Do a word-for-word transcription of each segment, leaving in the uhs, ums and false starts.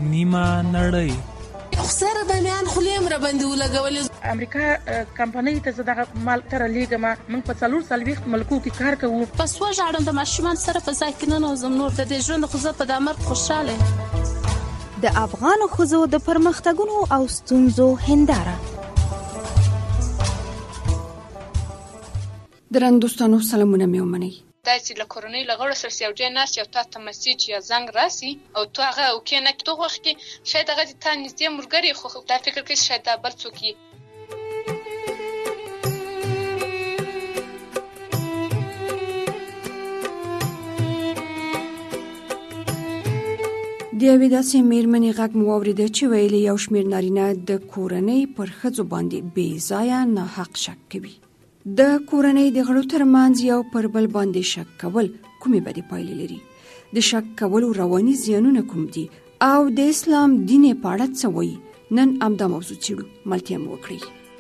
نیمه نړۍ. خسره د میان خلیم را باندې ولګولې. امریکا کمپنۍ ته زه دغه مال تر لیږم. موږ په څلور څلوېښت ملکو کې کار کوو. پس وژاړم د ماشومان سره په ځای کې ننوځم. نور د دې ژوند خو زه په دا مرګ خوشحاله یم. د افغانو ښځو د پرمختګونو او ستونزو هنداره. درنو دوستانو سلامونه مې ومنئ. دا چې له کورنۍ له غړو سره یو ځای ناست یو تا ته مسیج یا زنګ راسي او تو هغه اوکې نه کړې، دغه وخت کې شاید هغه د تا نږدې ملګری خو دا فکر کوي شاید دا بل څوک وي. د یوې داسې میرمنې غږ مو واورېده چې ویلې یو شمېر نارینه د کورنۍ پر ښځو باندې بې ځایه ناحق شک کوي. د کورنۍ د غړو ترمنځ یو پر بل باندې شک کول کومې بدې پایلې لري؟ د شک کولو رواني زیانونه کوم دي او د اسلام دین په اړه څه وایي؟ نن همدا موضوع څېړو. ملتیا مو وکړئ.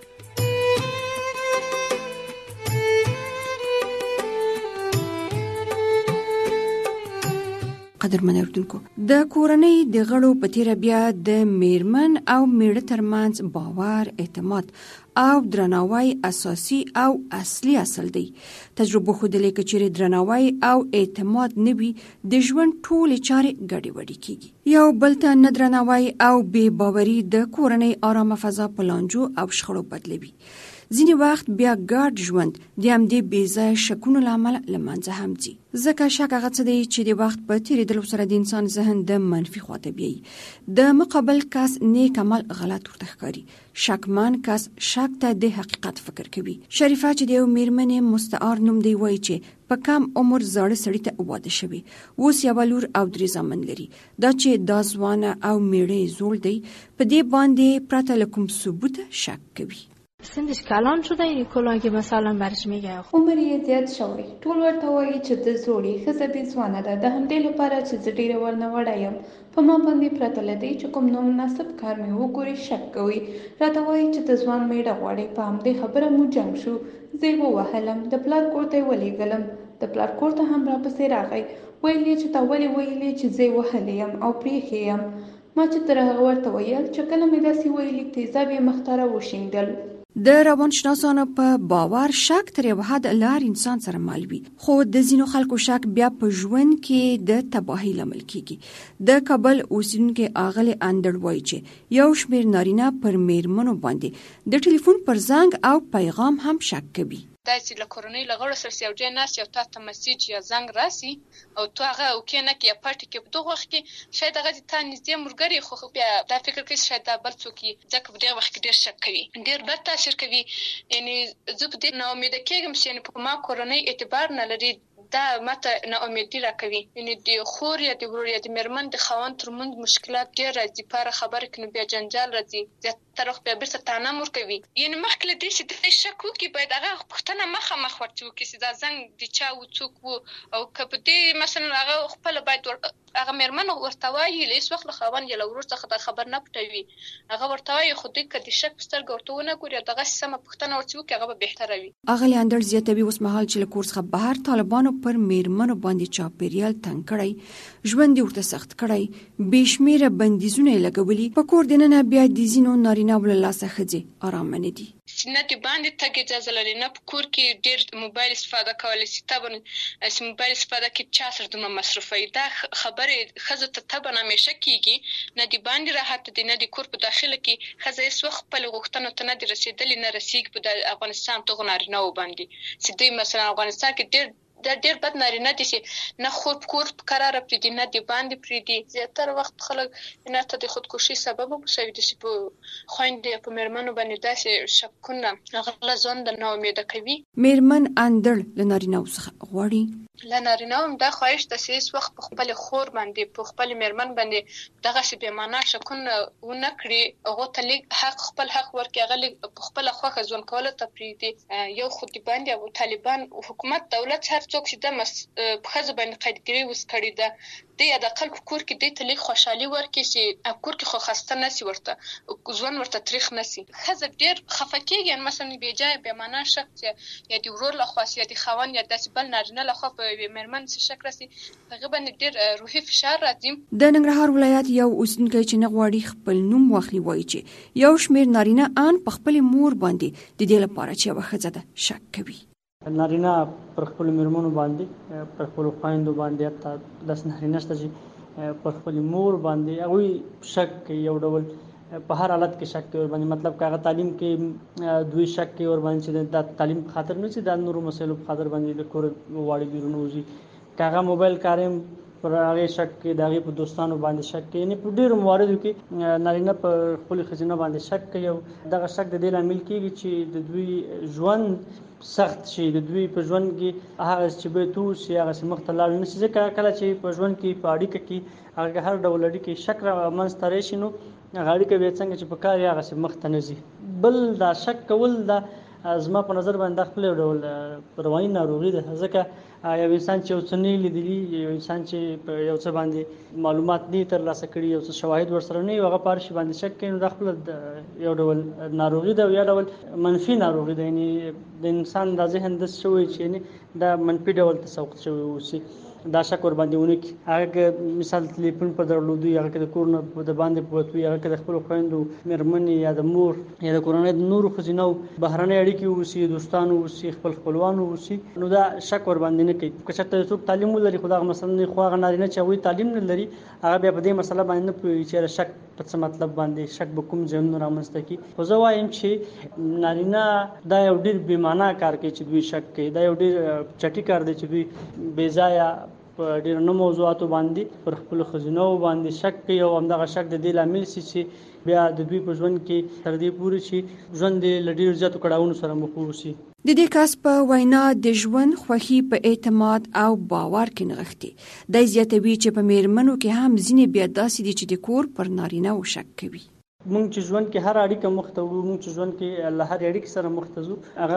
قدرمن اردوونکو، د کورنۍ د غړو په تیره بیا د میرمن او میړه ترمنځ باور، اعتماد او درناوی اساسي او اصلي اصل دی. تجربه ښودلې که چیرې درناوی او اعتماد نه وي، د ژوند ټولې چارې ګډې وډې کیږي. یو بل ته نه درناوی او بې باوري د کورنۍ آرامه فضا په لانجو او شخړو بدلوي. ځینې وخت بیا ګډ ژوند د همدې بې ځایه شکونو له امله له منځه هم ځي. ځکه شک هغه څه دی چې د وخت په تېرېدلو سره د انسان ذهن د منفي خواته بیایي. د مقابل کس نیک عمل غلط ورته ښکاري. شکمن کس شک ته د حقیقت فکر کوي. شریفه چې د یو میرمنې مستعار نوم دی وایي چې په کم عمر زاړه سړي ته واده شوي، اوس یوه لور او درې زامن لري. دا چې دا ځوانه او میړه یې زوړ دی، په دې باندې پرته له کوم ثبوته شک کوي. سنش کلان شده این کلا که مثلا برش میگه عمر یې زیات شوی. ټول ورته وایي چې د زوړي ښځه دې ځوانه ده. د همدې لپاره چې زه ډېره ورنه وړه یم، په ما باندې پرته له دې چې کوم نامناسب کار مې وګوري شک کوي. راته وایي چې د ځوان میړه غواړي. په همدې خبره مو جنګ شو. زه یې ووهلم، د پلار کور ته یې ولېږلم. د پلار کور ته هم راپسې راغی. ویل یې چې تا ولې ویلې چې زه یې وهلی یم او پرېښې یم. ما چې تر هغه ورته ویل چې کله مې داسې ویلي، تیزاب یې مخ ته راوشیندل. د روانشناسانو په باور شک تر یو حد لار انسان سره مل وي، خو د ځینو خلکو شک بیا په ژوند کې د تباهۍ لامل کیږي. د کابل اوسیدونکي اغلې اندړ وایي چې یو شمېر نارینه پر میرمنو باندې د ټلیفون پر زنګ او پیغام هم شک کوي. دا چې له کورنۍ له غړو سره یو ځای ناست یو تا ته مسیج یا زنګ راسي او تو هغه اوکې نه کړې یا پټې کړې، په دغه وخت کې شاید هغه د تا نږدې ملګری خو بیا دا فکر کوي شاید دا بل څوک وي. ځکه په دغه وخت کې ډېر شک کوي، ډېر بد تاثیر کوي. یعنې زه په دې ناامیده کېږم چې په ما کورنۍ اعتبار نه لري. دا ماته ناامیدي راکوي. یعنې د خور یا د ورور یا د مېرمن د خاوند ترمنځ مشکلات ډېر راځي. په هره خبره کې نو بیا جنجال راځي. زیاتره وخت بیا بېرته طعنه هم ورکوي. یعنې مخکې له دې چې دی شک وکړي، باید هغه پوښتنه مخامخ ورته وکړي چې دا زنګ د چا و، څوک و. او که په دې مثلا هغه خپله باید هغه مېرمن ورته وایي، له هېڅ وخت له خاوند یا له ورور څخه دا خبر نه پټوي. هغه ورته وایي، خو دوی که د شک په سترګه ورته ونه ګوري او دغسې سمه پوښتنه ورته وکړي، هغه به بهتره وي. اغلې اندړ زیاتوي اوس مهال چې له کور څخه بهر طالبانو پر میرمنو باندې چاپېریال تنګ کړی، ژوند یې ورته سخت کړی، بې شمېره بندیزونه یې لګولي. په کور دننه بیا د ځینو نارینهو له لاسه ښځې ارامه نه دي. نه د باندې تګ اجازه لري، نه په کور کې ډېر موبایل استفاده کولی شي. طبعا چې موبایل استفاده کې چا سره دومره مصرفوي، دا خبرې ښځو ته طبعا همیشه کېږي. نه د باندې راحت دی، نه د کور په داخله کې ښځه هېڅ وخت خپلې غوښتنو ته نه دي رسېدلې، نه رسېږي په افغانستان دغو نارینهو باندې چې دوی مثلا افغانستان کې ډېر دا ډېر بد نارینه دي چې نه خور په کور په کراره پرېږدي، نه د باندې پرېږدي. زیاتره وخت خلک نه ته د خودکشي سبب هم شوي دي چې په خویندو یا په مېرمنو باندې داسې شکونه هغه ځان د ناامیده کوي. مېرمن اندړ له نارینهو څخه غواړي له نارینهو هم دا خواهش ده چې هېڅ وخت په خپلې خور باندې په خپلې مېرمن باندې دغسې بېمعنا شکونه ونه کړي. هغو ته لږ حق خپل حق ورکړي، هغه لږ په خپله خوښه ژوند کولو ته پرېږدي. یو خو د باندې او طالبان حکومت دولت هر څوک چې د په ښځو باندې قیدګري اوس کړې ده، د یا د خلکو کور کې د تلې خوشحالي ورکړي چې کور کې خو خسته نسی ورته ځوان ورته تاریخ نسی خزه ډیر خفکیږي مثلا بیا جای بیا معنا شخص یا دی ورور له خاص یا دی خوان یا داسې بل نارینه له خوا په میرمن څه شک راسي هغه باندې ډیر روحي فشار راځي. د ننګرهار ولایت یو اوسیدونکی چې نه غواړي خپل نوم واخلي وایي چې یو شمېر نارینه ان په خپل مور باندې د دې لپاره چې یوه ښځه ده شک کوي. نارینه پر خپل میرمنو باندې پر خپل خویندو باندې حتی داسې نارینه شته چې پر خپل مور باندې هغوی شک کوي یو ډول په هر حالت کې شک کوي ور باندې مطلب که هغه تعلیم کې دوی شک کوي ور باندې چې د تعلیم په خاطر نه چې د نورو مسایلو په خاطر باندې د کور غواړي بیرون وځي که هغه موبایل کاریم پر هغه شک کوي د هغې په دوستانو باندې شک کوي یعنې په ډېرو مواردو کې نارینه په خپلو ښځینه باندې شک کوي او دغه شک د دې لامل کېږي چې د دوی ژوند سخت شي د دوی په ژوند کې هغه چې باید وشي هغسې مخ ته لاړ نه شي ځکه کله چې په ژوند کې په اړیکه کې هغه هر ډول اړیکې شک را منځته راشي نو هغه اړیکه بیا څنګه چې په کار یې هغسې مخ ته نه ځي. بل دا شک کول دا زما په نظر باندې دا خپل یو ډول رواني ناروغي ده ځکه یو انسان چې یو څه نه لیدلي یو انسان چې په یو څه باندې معلومات نه ترلاسه کړي یو څه شواهد ورسره نه وي هغه په هر شي باندې شک کوي نو دا خپله یو ډول ناروغي ده او یا ډول منفي ناروغي ده یعنې د انسان دا ذهن داسې شوی چې یعنې دا منفي ډول تسوق شوی اوسي دا شک ور باندې ونه کړي هغه که مثال تلیفون په درلودو هغه که د کور نه د باندې پروت وي هغه که د خپلو خویندو مېرمنې یا د مور یا د کورنۍ د نورو ښځینو بهرنۍ اړیکې اوسي دوستانو اوسي خپل خپلوانو اوسي نو دا شک ور باندې نه کوي. که چېرته څوک تعلیم ولري خو دغه مثلا خو هغه نارینه چې هغوی تعلیم نه لري هغه بیا په دې مسله باندې نه پوهېږي چې شک په څه مطلب باندې شک به کوم ځایونه رامنځته کړي. خو زه وایم چې نارینه دا یو ډېر بېمعنا کار کوي چې دوی شک کوي دا یو ډېر چټي کار دی چې دوی بې ځایه په ډېر نه موضوعاتو باندې پر خپلو ښځینو باندې شک کوي او همدغه شک د دې لامل شي چې بیا د دوی په ژوند کې تر دې پورې چې ژوند یې له ډېرو زیاتو کړاوونو سره مخ واوسي. د دې کس په وینا د ژوند خوښي په اعتماد او باور کې نغښتې دی زیاتوي چې په میرمنو کې هم ځینې بیا داسې دي چې د کور پر نارینه‌و شک کوي. مونږ چې ژوند کې هر اړیکه مخ ته وړو مونږ چې ژوند کې له هر اړیکې سره مخ ته ځو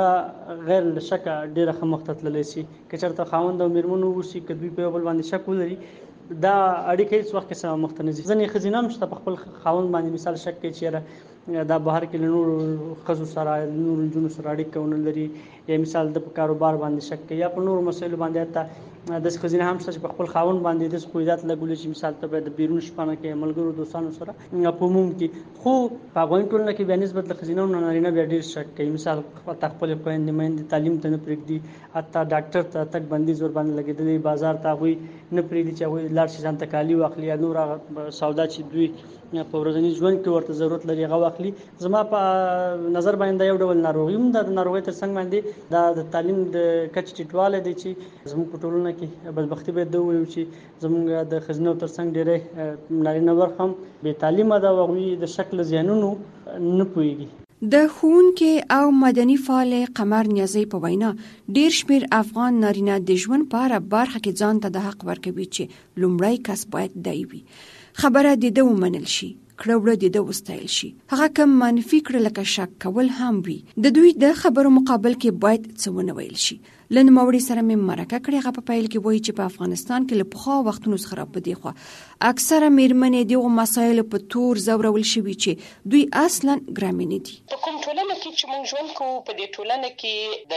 هغه غیر له شکه ډېره ښه مخ ته تللی شي. که چېرته خاوند او مېرمنو اوسي که دوی په یو بل باندې شک ولري دا اړیکه هېڅ وخت کې سره مخ ته نه ځي. ځینې ښځینه هم شته په خپل خاوند باندې مثال شک کوي چې یاره دا بهر کې له نورو ښځو سره نورو نجونو سره اړیکه ونه لري یا مثال د په کاروبار باندې شک کوي یا په نورو مسایلو باندې حتی داسې ښځینه هم شته چې په خپل خاوند باندې داسې خویدات لګولي چې مثال ته باید د بیرون شپانه کې ملګرو دوستانو سره په عموم کې خو په افغاني ټولنه کې بیا نسبت له ښځینو نه نارینه بیا ډېر شک کوي. مثال حتی خپلې خویندې میندې تعلیم ته نه پرېږدي حتی ډاکټر ته تګ بندیز ور باندې لګېدلی بازار ته هغوی نه پرېږدي چې هغوی لاړ شي ځان ته کالي واخلي یا نور هغه سودا چې دوی په ورځني ژوند کې ورته ضرورت لري هغه واخلي. زما په نظر باندې دا یو ډول ناروغي هم ده. د ناروغۍ تر څنګ باندې دا د تعلیم د کچې ټیټوالی دی چې زموږ په ټولنه کې بدبختي باید دا ووایو چې زموږ د ښځینو تر څنګ ډېری نارینه برخه هم بې تعلیمه ده او هغوی د شک له زیانونو نه پوهېږي. د ښوونکې او مدني فعالې قمر نیازۍ په وینا ډېر شمېر افغان نارینه د ژوند په هره برخه کې ځان ته د حق ورکوي چې لومړی کس باید دی وي. خبره د ده ومنل شي کړه وړه د ده وستایل شي. هغه کم منفي کړه لکه شک کول هم وي. د دوی د خبرو مقابل کې باید څه ونه ویل شي. له نوموړي سره مې مرکه کړې هغه په پیل کې وایي چې په افغانستان کې له پخوا وختونو څخه را په دې خوا اکثره میرمنې دغو مسایلو په تور ځورول شوي چې دوی اصلا ګرامې نه دي. په کوم ټولنه کې چې موږ ژوند کوو په دې ټولنه کې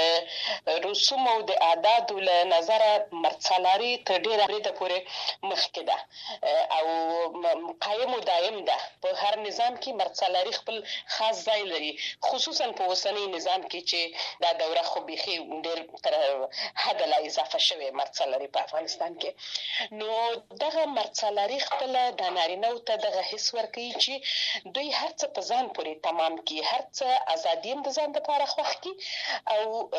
د رسوم او د عاداتو له نظره مرڅالاري تر ډېره بریده پورې مخکې ده او قایم و دایم ده. په هر نظام کې مرڅالاري خپل خاص ځای لري خصوصا په اوسني نظام کې چې دا دوره خو بیخي ډېر تر حد لا اضافه شوی مرڅالاري په افغانستان کې. نو دغه مرڅالاري خپل د نارینه‌و ته دغه حس ورکوي چې دوی هر څه په ځان پورې تمام کړي هر څه ازادي هم د ځان دپاره خوښ کړي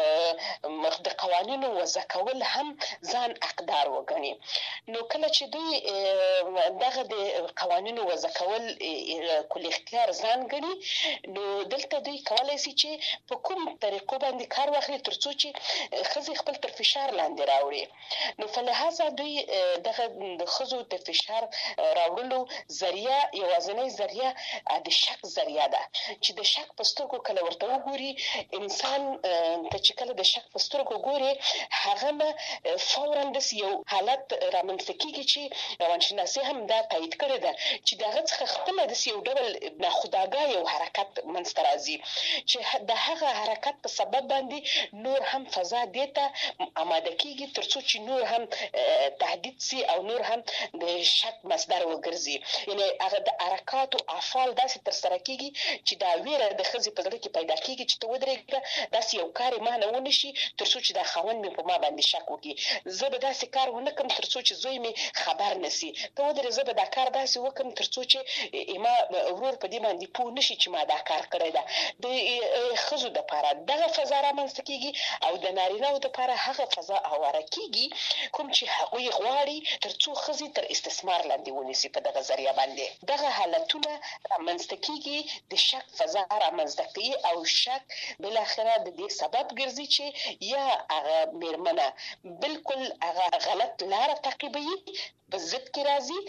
او د قوانینو وضع کول هم ځان حقدار وګڼي. نو کله چې دوی دغه د قوانینو وضع کول کل اختیار ځان ګڼي نو دلته دوی کولی شي چې په کوم طریقو باندې کار واخلي تر څو چې خزي خپل تر فشار لاندې راوړي. نو فلهذا دوی دغه د خزو د فشار راوړلو ذریعہ یوازینی ذریعہ د شک ذریعہ ده چې د شک په سترګو کله ورته وګوري انسان ته چې کله د شک په سترګو ګوري هغه نه فورا د یو حالت رامنځته کیږي چې روانشناسي هم دا تایید کړی ده چې دغه څخه خپل د یو ډول ناخودآګاه یو حرکت منځته راځي چې د هغه حرکت په سبب باندې نور هم فضا دیته آماده کیږي ترڅو چې نور هم تهدید سي او نور هم د شک مصدر وګرځي. یعنی هغه د حرکات او افعال داسې تر سره کیږي چې دا ویره د خزي په ځړ کې پیدا کیږي چې ته ودرېږه داسې یو کار ما نه ونشي ترڅو چې دا خاوند مې په ما باندې شک وکړي زه به داسې کار ونه کوم ترڅو چې زوی مې خبر نشي ته ودرې زه به دا کار داسې وکم ترڅو چې ما ورور په دې باندې پوه نشي چې ما دا کار کړی ده. د خزو د لپاره دغه فضا رامنځته کیږي او د نارینه د لپاره هغه فضا اواره کیږي کوم چې هغوی غواړي ترڅو خزي تر استثمار لاندې ونیسي په دغه ذریعہ باندې. دغه حالتونه رامنځته کیږي د شک فضا رامنځته کوي او شک بل اخره د دې سبب ګرځي چې یا هغه میرمنه بالکل هغه غلط لار تعقیبوي په ضد کې راځي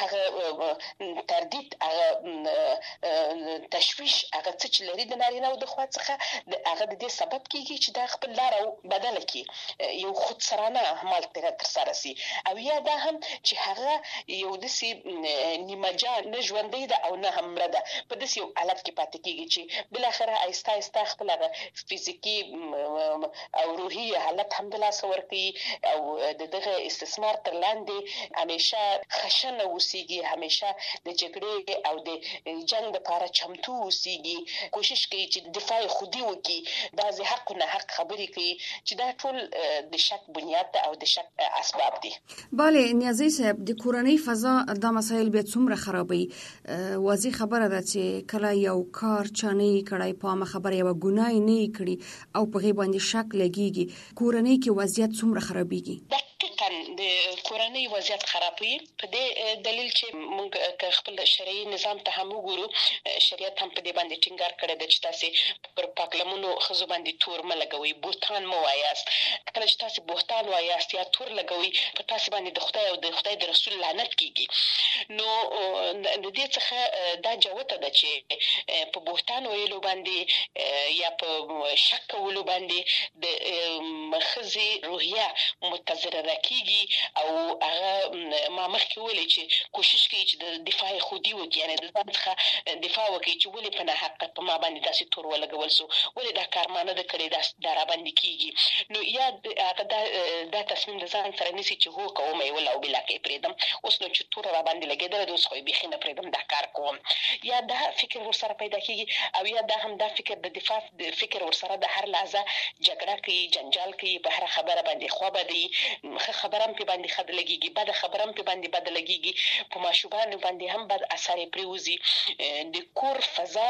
هغه تردید هغه تشویش هغه څه لري د نارینه او د خوا څخه هغه د دې سبب کیږي چې دا خپل لار بدل کړي یو خود سرانه اعمال تر سره سي او یا دا هم چې هغه یو دسي نیمجا نه ژوندۍ ده او نه هم مړه ده په داسې یو حالت کې پاتې کیږي چې بل اخره آیسته آیسته خپل فزیکی او روحي حالت هم د لاس ورکي او دغه استثمار تر لاندې همیشه خشنه اوسېږي همیشه د جګړې او د جنگ لپاره چمتو اوسېږي کوشش کوي چې دفاع خودي وکړي بعضې حق نه حق خبرې کوي چې دا ټول د شک بنیاد او د شک اسباب دي. بله نیازی صاحب د کورنۍ فضا دا مسایل بیا څومره خرابوي واضح خبره ده چې کله یو کار چانه کړای په ما خبره یو ګناه نه کړي او په غي باندې شک لګيږي کورنۍ کې وضعیت څومره خرابيږي. د کورنۍ وضعیت خرابوي په دې دلیل چې موږ خپل شرعي نظام ته هم وګورو شریعت هم په دې باندې ټینګار کړی دی چې تاسو پر پاکلمونو خزو باندې تور ملګوي بوتان مو وایاست کله چې تاسو بوتان وایاست یا تور لګوي په تاسو باندې د خدای او د خدای د رسول لعنت کیږي. نو د دې څخه دا جوته ده چې په بوتان ویلو باندې یا په شک کولو باندې د خزي روحیه متضرره کیږي او هغه ما مخکې ویلي چې کوشش کوي چې د دفاع خودي وکړي یعنی د ځان څخه دفاع وکړي چې ولې په نه حق په ما باندې داسې تور ولګول سو ولې دا کار ما نه د کړی دا را باندې کیږي. نو یا هغه دا دا تصمیم د ځان سره نیسي چې هو کوم یې ولا او بلا کې پریدم اوس نو چې تور را باندې لګیدل د اوس خو به خینه پریدم دا کار کوم یا دا فکر ورسره پیدا کیږي او یا دا هم دا فکر د دفاع د فکر ورسره د هر لحظه جګړه کوي جنجال کوي په هر خبره باندې خو بدی خبرم په باندې خد لګيږي بد خبرم په باندې بد لګيږي په ماشوبان باندې هم بد اثر پریوزي د کور فضا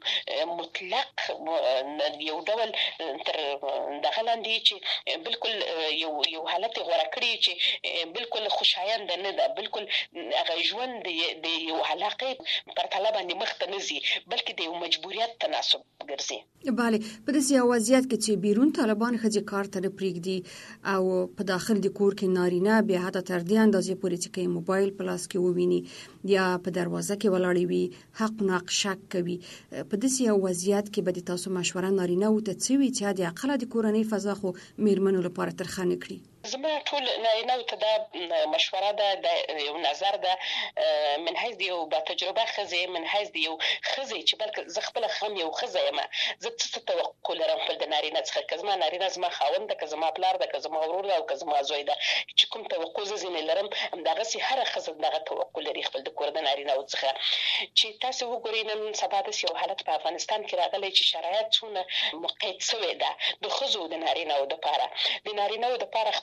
مطلق یو ډول تر دغه لاندې چې بالکل یو یو حالت غوړه کړی چې بالکل خوشایند نه ده بالکل هغه ژوند د یو علاقه پر طلب باندې مخ ته نزي بلکې د یو مجبوریت تناسب ګرځي. بله په داسې وضعیت کې چې بیرون طالبان خځې کار ته پرېږدي او په داخل د کور کې نارینه به حتی تر دې اندازې پورې چې کې موبایل پلاس کې وویني یا په دروازه کې ولاړې وي حق ناق شک کوي په داسې وضعیت کې به تاسو مشوره نارینه او ته څه وی چې د عقل د کورنۍ فضا خو میرمنو لپاره ترخانه کړي. زما ټول نارینه ته دا مشوره ده د یو نظر ده من حیث دی یو با تجربه خزه من حیث دی یو خزه چې بلکې ز خپل خم یو خزه یم زه څه توقع لرم خپل د نارینه څخه کزما نارینه زما خاوند ده کزما پلار ده کزما ورور ده او کزما زوی ده چې کوم توقع زه زین لرم دغه سي هر خزه دغه توقع لري خپل د کور د نارینه څخه چې تاسو وګورئ نن سبا د یو حالت په افغانستان کې راغلی چې شرایط څونه مقید شوی ده د خزو د نارینه او د لپاره د نارینه او د لپاره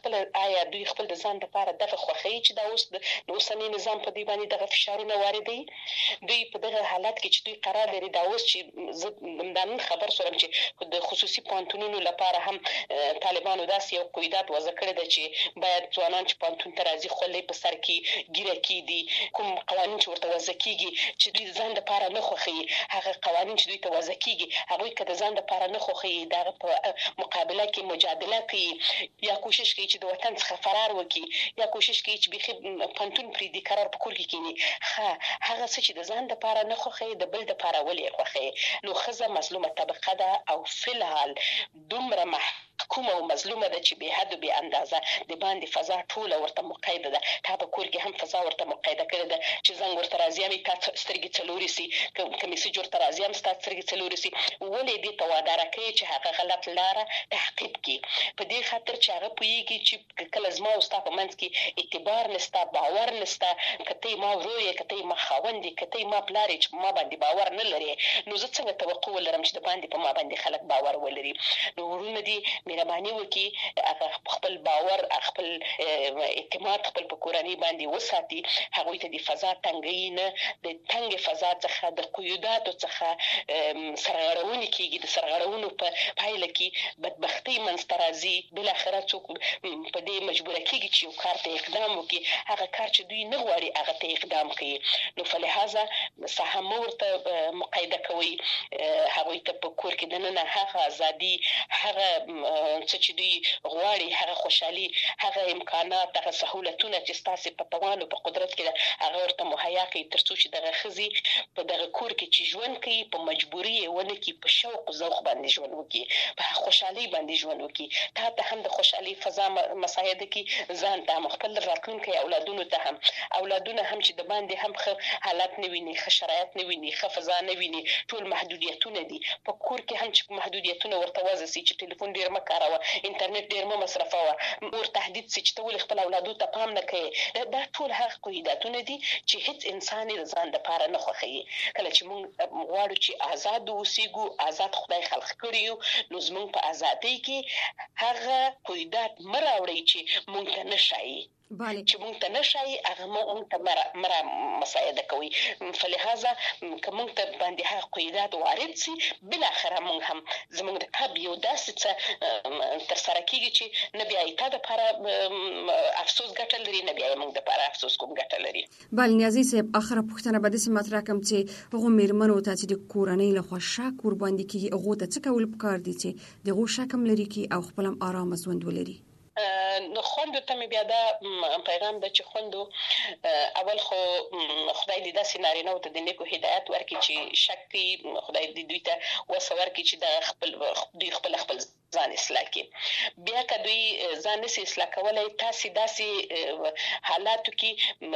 خپل آیا دوی خپل د ځان لپاره دغه خوښوي چې دا اوس د اوسني نظام په دوی باندې دغه فشارونه واردوي. دوی په دغه حالت کې چې دوی قرار لري دا اوس چې زه دا نن خبر شوم چې د خصوصي پوهنتونونو لپاره هم طالبانو داسې یو قیودات وضع کړی ده چې باید ځوانان چې پوهنتون ته راځي خولۍ په سر کې ګیره کېږدي. کوم قوانین چې ورته وضع کېږي چې دوی ځان لپاره نه خوښوي، هغه قوانین چې دوی ته وضع کېږي هغوی که د ځان لپاره نه خوښوي د هغه په مقابله کې مجادله کوي یا کوشش کوي چې د وطن څخه فرار وکړي یا کوشش کوي چې بیخي پوهنتون پرېږدي، قرار په کور کې کښېني. ښه هغه څه چې د ځان دپاره نه خوښوي د بل دپاره ولې یې خوښوي؟ نو ښځه مظلومه طبقه ده او فی الحال دومره محکومه او مظلومه ده چې بې حد و بې اندازه د باندې فضا ټوله ورته مقیده ده. تا په کور کې هم فضا ورته مقیده کړې ده چې زنګ ورته راځي هم تا سترګې څلورې سي، که میسج ورته راځي هم ستا سترګې څلورې سي. ولې دې ته واداره کوي چې هغه غلط لاره تعقیب کړي؟ په دې خاطر چې هغه پوهېږي چې کله زما او ستا په منځ کې اعتبار نشته، باور نشته، که ته یې ما ورور یې، که ته یې ما خاوند یې، که ته یې ما پلار یې چې په ما باندې باور نه لرې، نو زه څنګه توقع ولرم چې د باندې په ما باندې خلک باور ولري؟ نو ورونه دي مهرباني وکړي هغه خپل باور، خپل اعتماد خپل په کورنۍ باندې وساتي. هغوی ته د فضا تنګوي نه، د تنګې فضا څخه د قیوداتو څخه سرغړونې کېږي. د سرغړونو په پایله کې بدبختۍ منځته راځي. بالاخره څوک په دې مجبوره کېږي چې یو کار ته اقدام وکړي، هغه کار چې دوی نه غواړي هغه ته اقدام کوي. نو فلهذا ساحه مه ورته مقیده کوئ. هغوی ته په کور کې دننه هغه ازادي، هغه څه چې دوی غواړي، هغه خوشحالي، هغه امکانات، هغه سهولتونه چې ستاسې په توان او په قدرت کې ده هغه ورته مهیا کړئ، تر څو چې دغه ښځې په دغه کور کې چې ژوند کوي په مجبوري یې ونه کړي، په شوق او ذوق باندې ژوند وکړي، په خوشحالۍ باندې ژوند وکړي. تا ته هم د خوشحالۍ فضا مساعده کړي، ځان ته هم، خپل راتلونکي اولادونو ته هم، اولادونه هم چې د باندې هم ښه حالت نه ویني، ښه شرایط نه ویني، ښه فضا نه ویني، ټول محدودیتونه دي. په کور کې هم چې محدودیتونه ورته وضع سي چې ټلیفون ډېر مه کاروه، انټرنیټ ډېر مه مصرفوه، مور تهدید سي چې ته ولې خپل اولادو ته پام نه کوې. دا ټول هغه قیوداتونه دي چې هیڅ انسان یې د ځان دپاره نه خوښوي. کله چې موږ غواړو چې آزاد اوسېږو، آزاد خدای خلق کړي یو، نو زموږ په ازادۍ کې هغه قیودات مه راوړئ چې موږ ته نه ښایي. بله چې موږ ته نه ښایي هغه موږ ته مه مساعده کوي. فلهذا که موږ ته باندې هغه قیودات وارد سي، بالاخره موږ هم زموږ د کب یو داسې څه ترسره کېږي چې نه بیا یې تا دپاره افسوس ګټه لري، نه بیا یې موږ دپاره افسوس کوم ګټه لري. بله نیازي صاحب، آخره پوښتنه به داسې مطرح کړم چې هغو مېرمنو ته چې د کورنۍ لخوا شک ورباندې کېږي، هغو ته څه کول پکار دي چې د هغو شک هم لرې کړي او خپل هم ارامه ژوند ولري؟ نو خوندو ته مې بیا دا پیغام ده چې خوندو اول خو خدای دې داسې نارینه‌وو ته د نیکو هدایت ورکړي چې شک کوي، خدای دې دوی ته وسه ورکړي چې د خپل دوی خپل خپل ځان اصلاح کړي. بیا که دوی ځان نشي اصلاح کولی، تاسې داسې حالاتو کې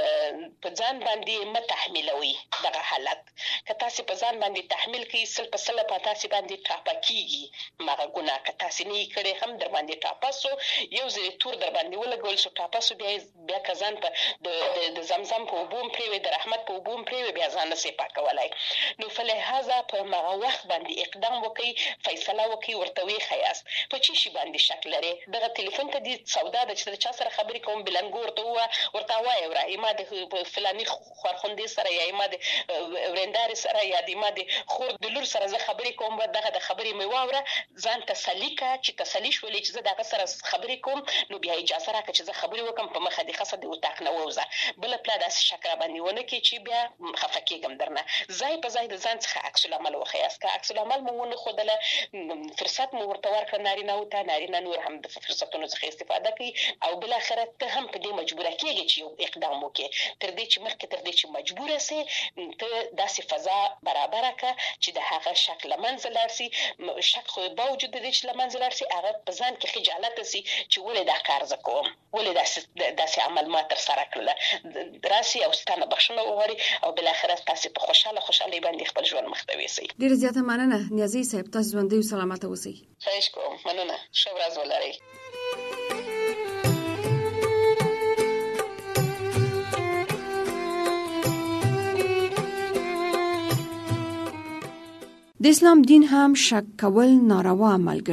په ځان باندې مه تحمیلوئ دغه حالت. که تاسې په ځان باندې تحمیل کوئ، سل په سله په تاسې باندې ټاپه کېږي هغه ګناه. که تاسې نه یې کړی هم در باندې ټاپه سو، یو ځل تور در باندې ولګول سو ټاپه سو، بیا بیا که ځان په د زمزم په اوبو هم پرېوي، د رحمت په اوبو هم پرېوي، بیا ځان نسئ پاکولی. نو فلهذا په هغه وخت باندې اقدام وکړئ، فیصله وکړئ، ورته وښیاست په چی شي باندې شک لري. دغه ټلیفون ته دې سودا ده چې د چا سره خبرې کوم، بلنګو ورته ووایه، ورته وایه وره ما د فلاني خوارخوندې سره یا ما د ورېندارې سره یا د ما د خور د لور سره زه خبرې کوم، دغه د خبرې مې واوره، ځان تسلي کړه. چې تسلي شولې چې زه د هغه سره خبرې کوم، نو بیا اجازه راکړه چې زه خبرې وکړم، په مخه دې خاصه د اتاق نه ووځه. بله پله داسې شک را باندې ونه کړي چې بیا خفه کېږم درنه. ځای په ځای د ځان څخه عکس العمل وښیاست. که عکس العمل مو ونه ښودله، فرصت مو ورته ورکړه نارینه‌وو ته، نارینه نور هم د فرصتونو څخه استفاده کوي، او بالاخره ته هم په دې مجبوره کېږي چې یو اقدام وکړې. تر دې چې مخکې تر دې چې مجبوره سې، ته داسې فضا برابره کړه چې د هغه شک له منځه لاړ سي. شک خو باوجود د دې چې له منځه لاړ سي، هغه په ځان کې خجالته سي چې ولې دا کار زه کوم، ولې داسې داسې عمل ما ترسره کړله. راسي او ستانه بخښنه وغواړي، او بالاخره تاسې په خوشحاله خوشحالۍ باندې خپل ژوند مخ ته یوسئ. ډېره زیاته مننه نیازي صاحب، تاسو ژوندي او سلامته اوسئ. خواهش کوم، مننه، ښه ورځ ولرئ. د اسلام دین هم شک کول ناروا عمل ګڼي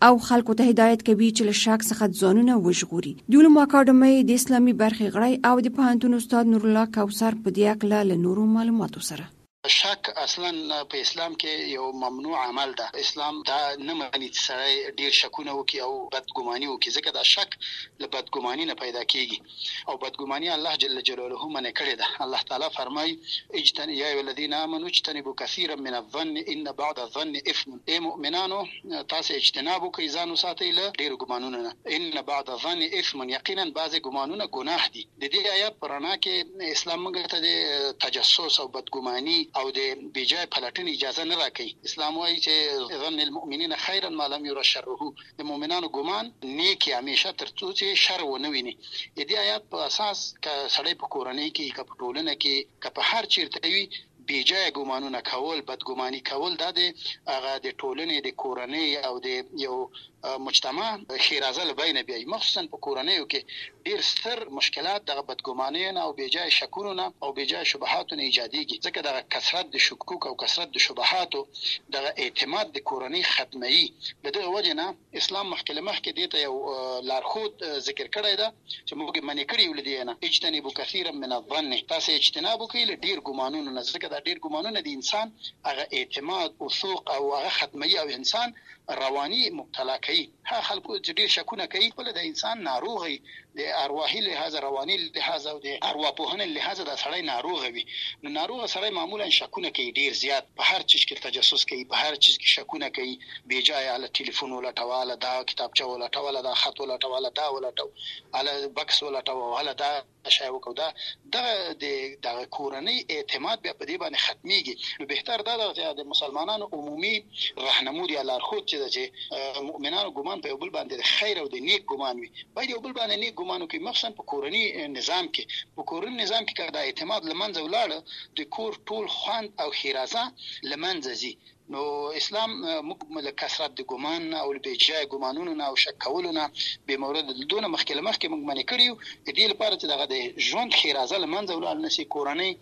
او خلکو ته هدایت کوي چې له شک څخه ځانونه وژغوري. د علومو اکاډمۍ د اسلامي برخې غړی او د پوهنتون استاد نور الله کوثر په دې اړه له نورو معلوماتو سره. شک اصلا په اسلام کې یو ممنوع عمل ده. اسلام دا نه معنی چې سړی ډیر شکونه وکي او بدګماني وکي، ځکه دا شک له بدګماني نه پیدا کیږي او بدګماني الله جل جلاله منع کړی ده. الله تعالی فرمای اجتنبوا یا ایها الذین آمنوا اجتنبوا كثيرا من الظن ان بعض الظن اثم. ای مؤمنانو تاسو اجتناب وکئ، ځان وساتئ له ډیر ګمانونو نه. ان بعض الظن اثم، یقینا بعض ګمانونه ګناه دي. د دې آیات پرانا کې اسلام موږ ته د تجسس او بدګماني او د بیجای پلټنې اجازه نه راکړي. اسلام وايي چې ظن المؤمنین خیرا ما لم ير شره، د مؤمنانو ګمان نیکی همیشه تر څو چې شر ونه ویني. د دې آیات په اساس ک سړی په کورنۍ کې، ک په ټولنه کې، ک په هر چیرته وي بیجای ګمانونه کول، بدګماني کول، دا د هغه د ټولنې د کورنۍ او د یو مجتمع خیرازه لبینه بیاي. مخصوصا په کورنیو کې ډیر ستر مشکلات د بدګمانۍ نه او بیجای شکونو نه او بیجای شبهاتو نه ایجاديږي، ځکه د کثرت د شکوک او کثرت د شبهاتو د اعتماد د کورنۍ ختمي. د دغه وجه نه اسلام مخکله مخکې دیته یو لارښود ذکر کړی ده چې موږ منې کړی ولدي نه اجتنبوا كثيرا من الظن، تاسو اجتناب وکړئ له ډیر ګمانونو نه، ځکه دا ډیر ګمانونه د انسان هغه اعتماد او وثوق او هغه ختمي او انسان رواني مبتلا کوي. ها خلکو چې ډیر شکونه کوي بل د انسان ناروغي د ارواحي لحاظ، رواني لحاظ او د ارواپوهنې لحاظ د سړی ناروغ وي. نو ناروغ سړی معمولا شکونه کوي ډیر زیات، په هر چیز کې تجسس کوي، په هر چیز کې شکونه کوي، بې ځای علي ټلیفون ولا ټواله، دا کتابچه ولا ټواله، دا خط ولا ټواله، دا ولا ټو علي بکس ولا ټواله، دا شای وکاو، دا د د کورنۍ اعتماد بیا په دې باندې ختميږي. نو بهتر دا ده د مسلمانانو عمومي راهنمودي لارښود چې د مؤمنانو ګمان په بل باندې د خیر او د نیک ګمان وي، باید یو بل باندې نیک ګمان وکړي. مخصوصا په کورنۍ نظام کې، په کورنۍ نظام کې کله د اعتماد لمنځه ولاړ د کور ټول خوند او خیرازه لمنځه ځي. نو اسلام موږ له کثرت د ګمان او له بیجای ګمانونو نه او شک کولو نه به مورد دونه مخکله مخکې موږ منې کړیو. د دې لپاره چې دغه د ژوند خیرازه لمنځه ولاړ نشي، کورنۍ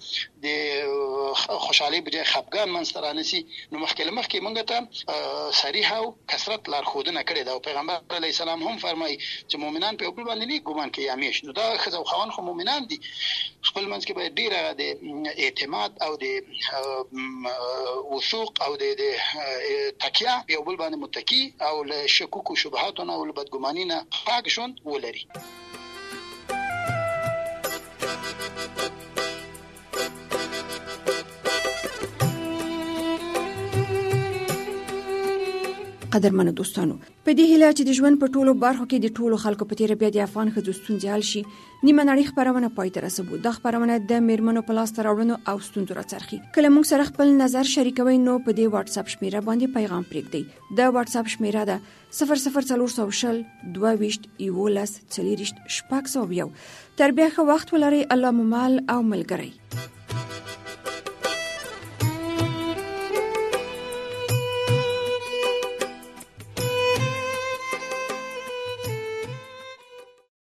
د خوشحالي بجای خفګان منځته رانشي. نو مخکله مخکې موږ ته صریح او کثرت لارښودنه کړې ده او پیغمبر علیه السلام هم فرمایي چې مؤمنان په بل باندې نیک ګمان کوي همیش. نو دا ښځه او خاوند خو مؤمنان دي، خپل منځ کې باید ډېره د اعتماد او د وثوق او د د تکیه یو بل باندې متکی او له شکوک او شبهات او له بدګمانۍ نه پاک ژوند ولري. قدرمنو دوستانو، په دې هیله چې د ژوند په ټولو برخو کې د ټولو خلکو په تیر بیا د افغان ښځو ستونزې حل شي، نیمه نړۍ خپرونه پای ته رسوو. دا خپرونه د میرمنو په لاس راوړنو او ستونزو راڅرخي. کله موږ سره خپل نظر شریکوي نو په دې واتس اپ شمیره باندې پیغام پرېږدئ. دا واتس اپ شمیره ده صفر صفر څلور سوه شل دوه ویشت یولس څلېرویشت شپږ سوه یو. تر بیا ښه وخت ولرئ. الله مو مل او ملګری.